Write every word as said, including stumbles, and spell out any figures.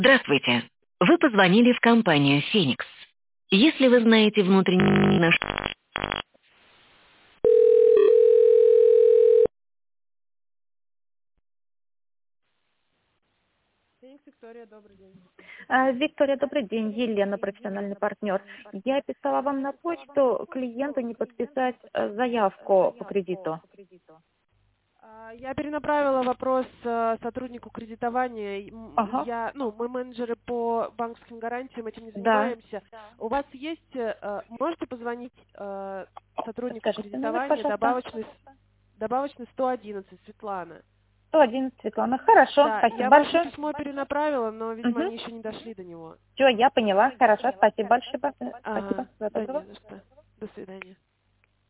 Здравствуйте. Вы позвонили в компанию «Феникс». Если вы знаете внутренний наш... Феникс, Виктория, добрый день. А, Виктория, добрый день. Елена, профессиональный партнер. Я писала вам на почту клиенту не подписать э, заявку по кредиту. А, Я перенаправила вопрос э, сотруднику кредитования. И, м, Ага, Я, ну, мы менеджеры по банковским гарантиям этим не да. занимаемся. У вас есть, э, можете позвонить э, сотруднику Скажите номер, кредитования, пожалуйста. добавочный, с- добавочный сто одиннадцать, Светлана. сто одиннадцать, Светлана. Хорошо, Да, спасибо я ваше большое. письмо перенаправила, но, видимо, Угу. они еще не дошли до него. Все, я поняла. Хорошо, спасибо большое. Ага, Спасибо. Всего да доброго. не за что. До свидания.